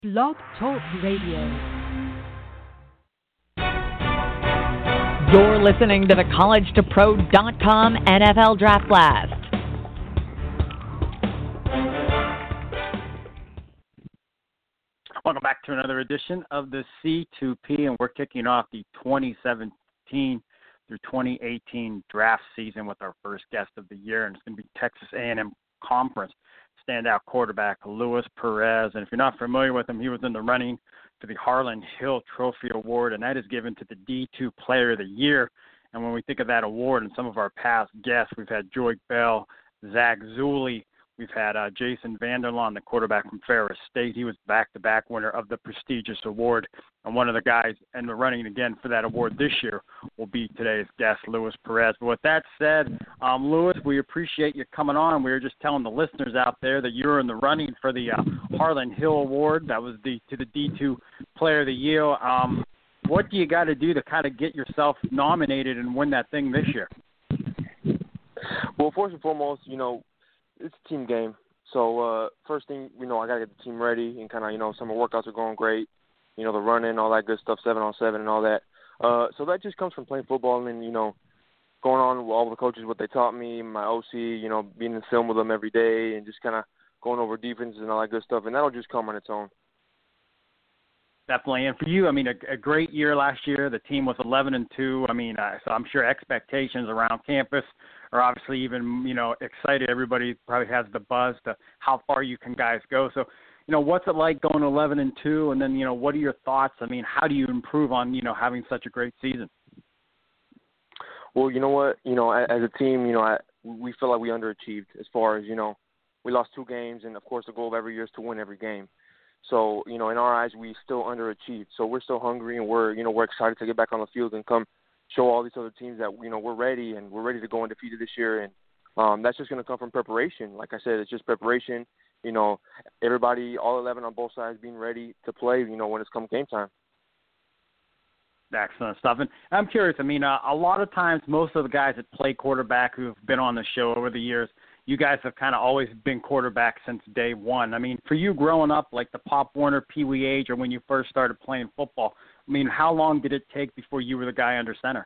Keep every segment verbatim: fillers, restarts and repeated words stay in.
Blog Talk Radio. You're listening to the college to pro dot com N F L Draft Blast. Welcome back to another edition of the C two P, and we're kicking off the twenty seventeen through twenty eighteen draft season with our first guest of the year, and it's going to be Texas A and M Conference standout quarterback Luis Perez. And if you're not familiar with him, he was in the running for the Harlan Hill Trophy Award, and that is given to the D two Player of the Year. And when we think of that award and some of our past guests, we've had Joy Bell, Zach Zulli, we've had uh, Jason Vanderlaan, the quarterback from Ferris State. He was back-to-back winner of the prestigious award. And one of the guys in the running again for that award this year will be today's guest, Luis Perez. But with that said, um, Luis, we appreciate you coming on. We were just telling the listeners out there that you're in the running for the uh, Harlan Hill Award. That was the to the D two Player of the Year. Um, what do you got to do to kind of get yourself nominated and win that thing this year? Well, first and foremost, you know, it's a team game. So uh, first thing, you know, I got to get the team ready and kind of, you know, summer workouts are going great. You know, the running, all that good stuff, seven on seven and all that. Uh, so that just comes from playing football and, you know, going on with all the coaches, what they taught me, my O C, you know, being in film with them every day and just kind of going over defenses and all that good stuff. And that'll just come on its own. Definitely. And for you, I mean, a, a great year last year. The team was eleven and two. I mean, uh, so I'm sure expectations around campus are obviously even, you know, excited. Everybody probably has the buzz to how far you can guys go. So, you know, what's it like going eleven and two? And then, you know, what are your thoughts? I mean, how do you improve on, you know, having such a great season? Well, you know what? You know, as a team, you know, I, we feel like we underachieved as far as, you know, we lost two games. And, of course, the goal of every year is to win every game. So, you know, in our eyes, we still underachieved. So we're still hungry and we're, you know, we're excited to get back on the field and come show all these other teams that, you know, we're ready and we're ready to go undefeated this year. And um, that's just going to come from preparation. Like I said, it's just preparation. You know, everybody, all eleven on both sides being ready to play, you know, when it's come game time. Excellent stuff. And I'm curious, I mean, uh, a lot of times most of the guys that play quarterback who have been on the show over the years, you guys have kind of always been quarterback since day one. I mean, for you growing up, like the Pop Warner, Pee Wee age, or when you first started playing football, I mean, how long did it take before you were the guy under center?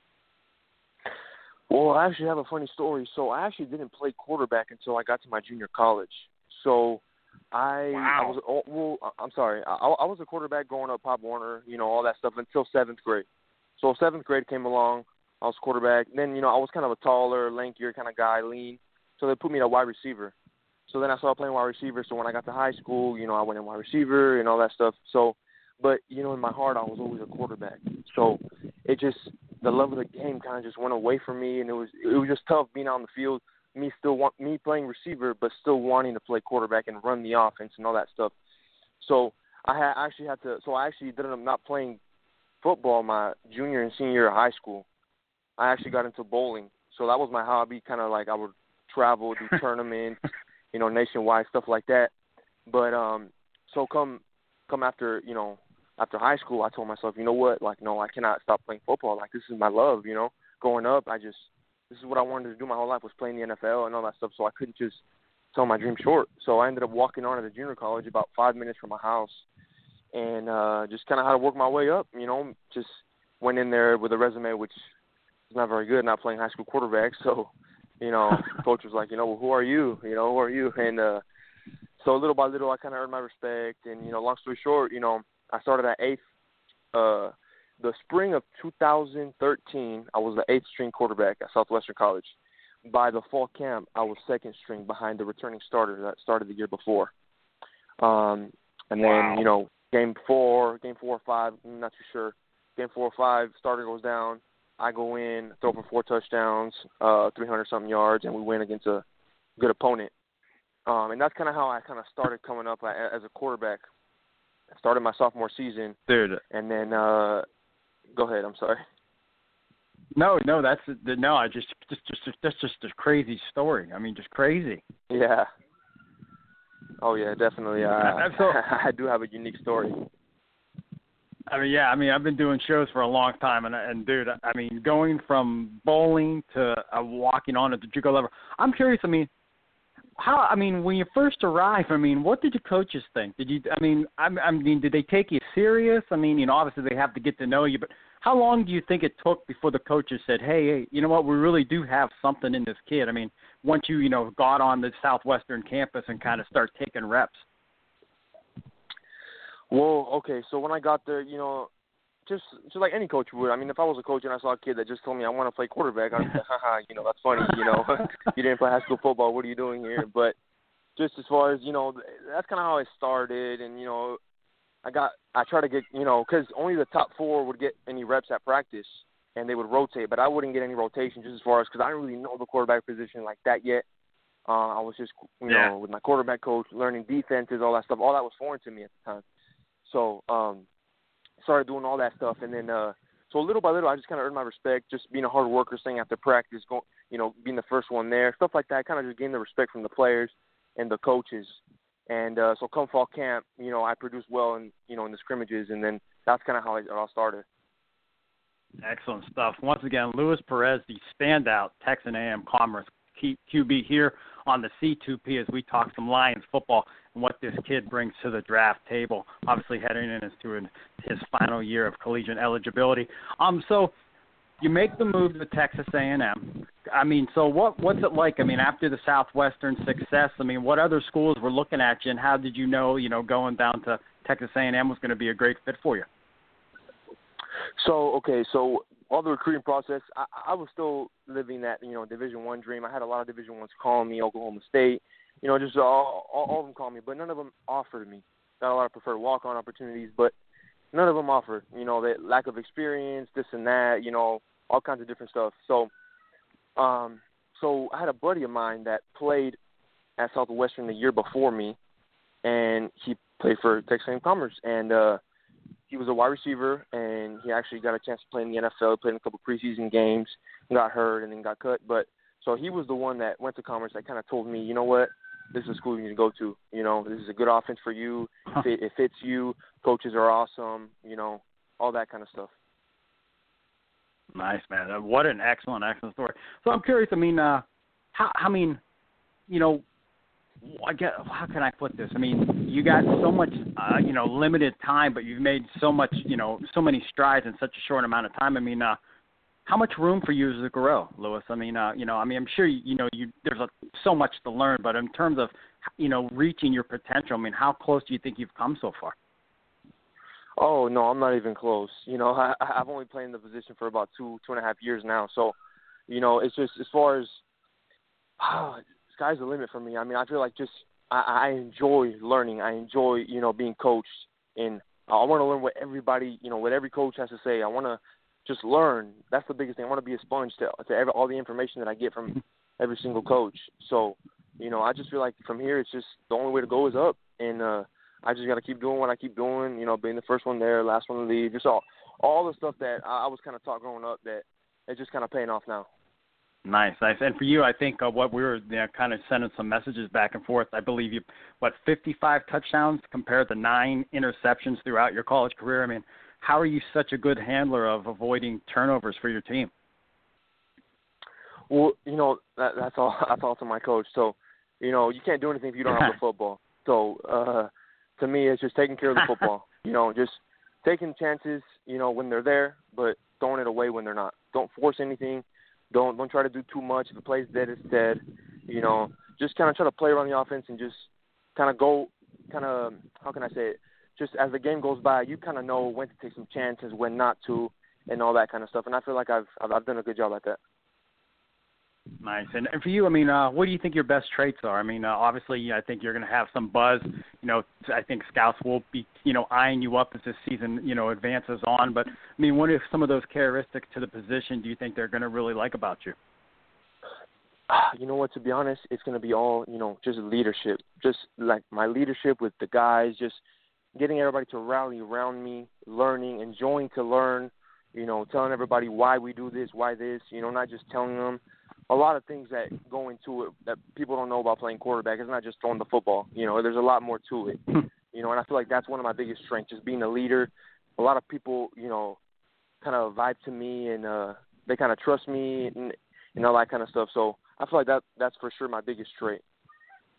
Well, I actually have a funny story. So I actually didn't play quarterback until I got to my junior college. So I, wow. I was, oh, well, I'm sorry. I, I was a quarterback growing up, Pop Warner, you know, all that stuff until seventh grade. So seventh grade came along. I was quarterback. Then, you know, I was kind of a taller, lankier kind of guy, lean. So they put me at wide receiver. So then I started playing wide receiver. So when I got to high school, you know, I went in wide receiver and all that stuff. So, but, you know, in my heart, I was always a quarterback. So it just, the love of the game kind of just went away from me. And it was, it was just tough being on the field, me still want, me playing receiver, but still wanting to play quarterback and run the offense and all that stuff. So I had actually had to, so I actually ended up not playing football my junior and senior year of high school. I actually got into bowling. So that was my hobby, kind of like I would travel, do tournaments, you know, nationwide, stuff like that. But um, so come come after, you know, after high school, I told myself, you know what, like, no, I cannot stop playing football. Like, this is my love, you know. Growing up, I just, this is what I wanted to do my whole life was playing the N F L and all that stuff, so I couldn't just sell my dream short. So I ended up walking on at a junior college about five minutes from my house and uh, just kind of how to work my way up, you know, just went in there with a resume, which is not very good, not playing high school quarterback, so – you know, coach was like, you know, well, who are you? You know, who are you? And uh, so little by little, I kind of earned my respect. And, you know, long story short, you know, I started at eighth. Uh, the spring of two thousand thirteen, I was the eighth string quarterback at Southwestern College. By the fall camp, I was second string behind the returning starter that started the year before. Um, and then, wow. you know, game four, game four or five, I'm not too sure. Game four or five, starter goes down. I go in, throw for four touchdowns, uh, three hundred something yards, and we win against a good opponent. Um, and that's kind of how I kind of started coming up as a quarterback. I started my sophomore season. Dude. And then, uh, go ahead, I'm sorry. No, no, that's, no, I just, just, just, that's just a crazy story. I mean, just crazy. Yeah. Oh, yeah, definitely. Uh, so, I do have a unique story. I mean, yeah, I mean, I've been doing shows for a long time, and, and dude, I mean, going from bowling to uh, walking on at the JUCO level, I'm curious, I mean, how? I mean, when you first arrived, I mean, what did your coaches think? Did you? I mean, I, I mean, did they take you serious? I mean, you know, obviously they have to get to know you, but how long do you think it took before the coaches said, "Hey, hey, you know what? We really do have something in this kid." I mean, once you, you know, got on the Southwestern campus and kind of start taking reps. Well, okay, so when I got there, you know, just just like any coach would. I mean, if I was a coach and I saw a kid that just told me I want to play quarterback, I'd be like, haha, you know, that's funny, you know. You didn't play high school football. What are you doing here? But just as far as, you know, that's kind of how I started. And, you know, I got – I try to get, you know, because only the top four would get any reps at practice, and they would rotate. But I wouldn't get any rotation just as far as – because I didn't really know the quarterback position like that yet. Uh, I was just, you yeah. know, with my quarterback coach, learning defenses, all that stuff. All that was foreign to me at the time. So, um, started doing all that stuff, and then, uh, so little by little, I just kind of earned my respect, just being a hard worker, staying after practice, going, you know, being the first one there, stuff like that. Kind of just gained the respect from the players and the coaches. And uh, so, come fall camp, you know, I produced well in, you know, in the scrimmages, and then that's kind of how it all started. Excellent stuff. Once again, Luis Perez, the standout Texas A and M Commerce Q B here on the C two P as we talk some Lions football and what this kid brings to the draft table. Obviously heading in into his final year of collegiate eligibility. Um, so you make the move to Texas A and M. I mean, so what what's it like? I mean, after the Southwestern success, I mean, what other schools were looking at you, and how did you know, you know, going down to Texas A and M was going to be a great fit for you? So, okay, so all the recruiting process, I, I was still living that, you know, Division One dream. I had a lot of Division Ones calling me, Oklahoma State, you know, just all, all, all of them called me, but none of them offered me. Got a lot of preferred walk-on opportunities, but none of them offered. You know, that lack of experience, this and that, you know, all kinds of different stuff. So, um, so I had a buddy of mine that played at Southwestern the year before me, and he played for Texas A and M Commerce, and uh, he was a wide receiver, and he actually got a chance to play in the N F L. He played in a couple preseason games, got hurt, and then got cut. But so he was the one that went to Commerce that kind of told me, you know what, this is a school you need to go to. You know, this is a good offense for you. It, it fits you. Coaches are awesome. You know, all that kind of stuff. Nice, man. What an excellent, excellent story. So I'm curious. I mean, uh, how? I mean, you know. I get, how can I put this? I mean, you got so much, uh, you know, limited time, but you've made so much, you know, so many strides in such a short amount of time. I mean, uh, how much room for you to grow, Luis? I mean, uh, you know, I mean, I'm sure, you, you know, you, there's a, so much to learn, but in terms of, you know, reaching your potential, I mean, how close do you think you've come so far? Oh, no, I'm not even close. You know, I, I've only played in the position for about two, two and a half years now. So, you know, it's just as far as, oh, sky's the limit for me. I mean, I feel like just I, I enjoy learning. I enjoy, you know, being coached, and I want to learn what everybody, you know, what every coach has to say. I want to just learn. That's the biggest thing. I want to be a sponge to, to every, all the information that I get from every single coach. So, you know, I just feel like from here, it's just the only way to go is up, and uh, I just got to keep doing what I keep doing. You know, being the first one there, last one to leave. Just all all the stuff that I, I was kind of taught growing up that it's just kind of paying off now. Nice, nice. And for you, I think uh, what we were, you know, kind of sending some messages back and forth. I believe you, what, fifty-five touchdowns compared to nine interceptions throughout your college career. I mean, how are you such a good handler of avoiding turnovers for your team? Well, you know, that, that's all. That's all to my coach. So, you know, you can't do anything if you don't have the football. So, uh, to me, it's just taking care of the football. You know, just taking chances. You know, when they're there, but throwing it away when they're not. Don't force anything. Don't don't try to do too much. If the play's dead, it's dead. You know, just kind of try to play around the offense and just kind of go, kind of, how can I say it? Just as the game goes by, you kind of know when to take some chances, when not to, and all that kind of stuff. And I feel like I've I've, I've done a good job at that. Nice. And, and for you, I mean, uh, what do you think your best traits are? I mean, uh, obviously, I think you're going to have some buzz. You know, I think scouts will be, you know, eyeing you up as this season, you know, advances on. But, I mean, what are some of those characteristics to the position do you think they're going to really like about you? You know what, to be honest, it's going to be all, you know, just leadership. Just like my leadership with the guys, just getting everybody to rally around me, learning, enjoying to learn, you know, telling everybody why we do this, why this, you know, not just telling them. A lot of things that go into it that people don't know about playing quarterback. It's not just throwing the football. You know, there's a lot more to it. You know, and I feel like that's one of my biggest strengths, just being a leader. A lot of people, you know, kind of vibe to me, and uh, they kind of trust me and, and all that kind of stuff. So I feel like that that's for sure my biggest trait.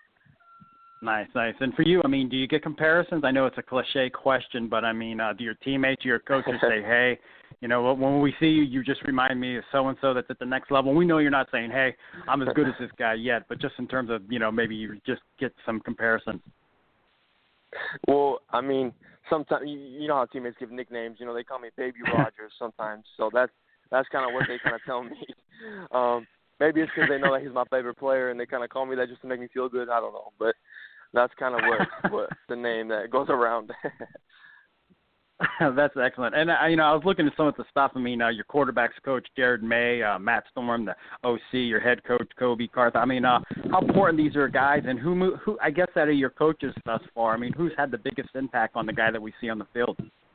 Nice, nice. And for you, I mean, do you get comparisons? I know it's a cliche question, but I mean, uh, do your teammates, your coaches say, hey, you know, when we see you, you just remind me of so-and-so that's at the next level. We know you're not saying, hey, I'm as good as this guy yet, but just in terms of, you know, maybe you just get some comparisons. Well, I mean, sometimes, you, you know how teammates give nicknames. You know, they call me Baby Rogers sometimes. So that's, that's kind of what they kind of tell me. Um, maybe it's because they know that he's my favorite player and they kind of call me that just to make me feel good. I don't know. But that's kind of what, what the name that goes around. That's excellent. And, uh, you know, I was looking at some of the stuff. I mean, uh, your quarterback's coach, Jared May, uh, Matt Storm, the O C, your head coach, Kobe Carthon. I mean, uh, how important these are guys, and who, who, I guess, out of your coaches thus far, I mean, who's had the biggest impact on the guy that we see on the field?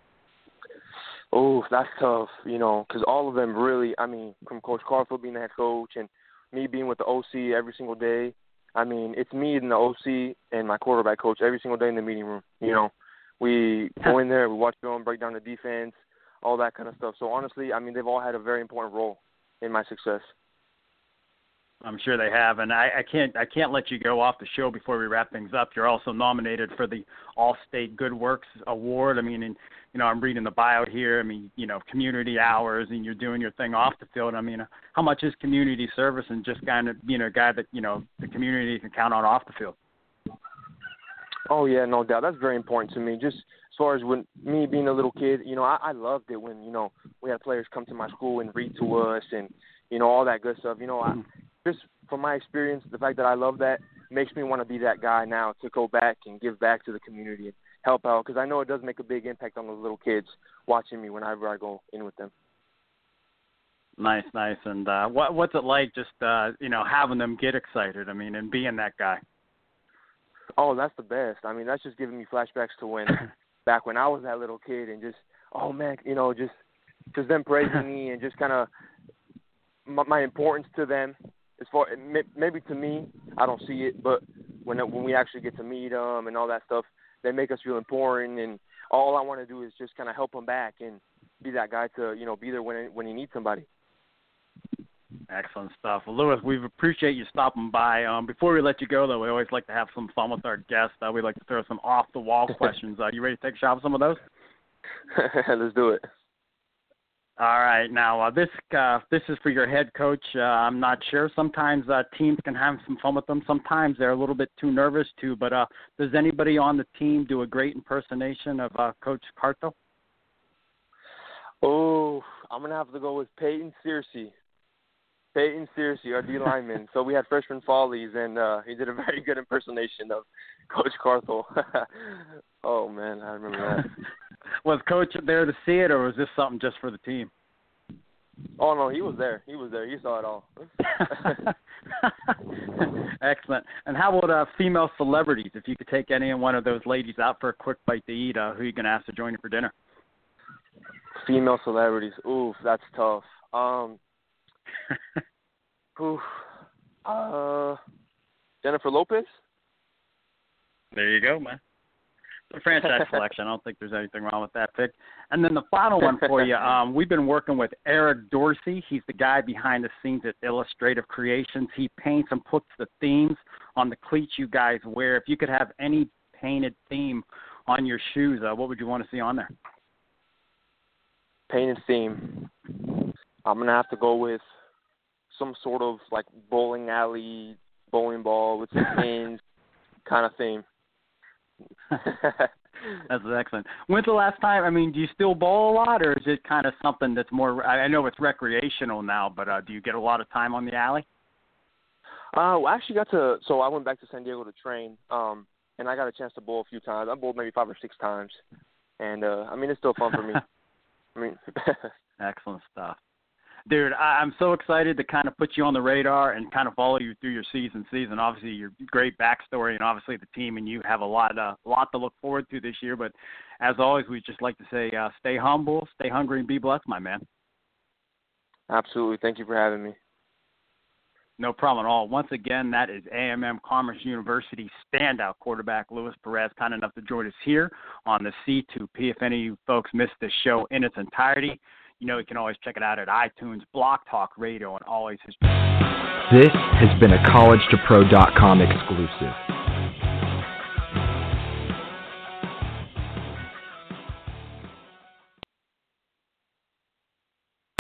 Oh, that's tough, you know, because all of them really, I mean, from Coach Carthon being the head coach and me being with the O C every single day, I mean, it's me and the O C and my quarterback coach every single day in the meeting room, you know. We go in there, we watch film, break down the defense, all that kind of stuff. So, honestly, I mean, they've all had a very important role in my success. I'm sure they have, and I, I can't I can't let you go off the show before we wrap things up. You're also nominated for the All-State Good Works Award. I mean, and, you know, I'm reading the bio here. I mean, you know, community hours, and you're doing your thing off the field. I mean, how much is community service and just kind of being a guy that, you know, the community can count on off the field? Oh, yeah, no doubt. That's very important to me. Just as far as when me being a little kid, you know, I, I loved it when, you know, we had players come to my school and read to us and, you know, all that good stuff. You know, I, just from my experience, the fact that I love that makes me want to be that guy now to go back and give back to the community and help out, because I know it does make a big impact on those little kids watching me whenever I go in with them. Nice, nice. And uh, what what's it like just, uh, you know, having them get excited, I mean, and being that guy? Oh, that's the best. I mean, that's just giving me flashbacks to when, back when I was that little kid, and just, oh, man, you know, just, just them praising me and just kind of my, my importance to them. As far, maybe to me, I don't see it, but when when we actually get to meet them and all that stuff, they make us feel important, and all I want to do is just kind of help them back and be that guy to, you know, be there when when he needs somebody. Excellent stuff. Well, Lewis, we appreciate you stopping by. Um, before we let you go, though, we always like to have some fun with our guests. Uh, we like to throw some off-the-wall questions. Uh, you ready to take a shot with some of those? Let's do it. All right. Now, uh, this uh, this is for your head coach. Uh, I'm not sure. Sometimes uh, teams can have some fun with them. Sometimes they're a little bit too nervous, too. But uh, does anybody on the team do a great impersonation of uh, Coach Carthon? Oh, I'm going to have to go with Peyton Searcy. Peyton Searcy, our D lineman. So we had freshman Follies, and uh, he did a very good impersonation of Coach Carthon. Oh, man, I remember that. Was Coach there to see it, or was this something just for the team? Oh, no, he was there. He was there. He saw it all. Excellent. And how about uh, female celebrities? If you could take any one of those ladies out for a quick bite to eat, uh, who are you going to ask to join you for dinner? Female celebrities. Oof, that's tough. Um, oof. Uh, Jennifer Lopez? There you go, man. The franchise selection. I don't think there's anything wrong with that pick. And then the final one for you, um, we've been working with Eric Dorsey. He's the guy behind the scenes at Illustrative Creations. He paints and puts the themes on the cleats you guys wear. If you could have any painted theme on your shoes, uh, what would you want to see on there? Painted theme. I'm going to have to go with some sort of like bowling alley, bowling ball with some pins kind of theme. That's excellent. When's the last time? I mean, do you still bowl a lot, or is it kind of something that's more? I know it's recreational now, but uh, do you get a lot of time on the alley? Uh, well, I actually got to. So I went back to San Diego to train, um, and I got a chance to bowl a few times. I bowled maybe five or six times, and uh, I mean, it's still fun for me. I mean, excellent stuff. Dude, I, I'm so excited to kind of put you on the radar and kind of follow you through your season. Season, obviously, your great backstory, and obviously the team and you have a lot, uh, lot to look forward to this year. But as always, we just like to say, uh, stay humble, stay hungry, and be blessed, my man. Absolutely. Thank you for having me. No problem at all. Once again, that is A M M Commerce University standout quarterback Lewis Perez, kind enough to join us here on the C two P. If any of you folks missed this show in its entirety, you know, you can always check it out at iTunes, Block Talk Radio, and always his. This has been a college to pro dot com exclusive.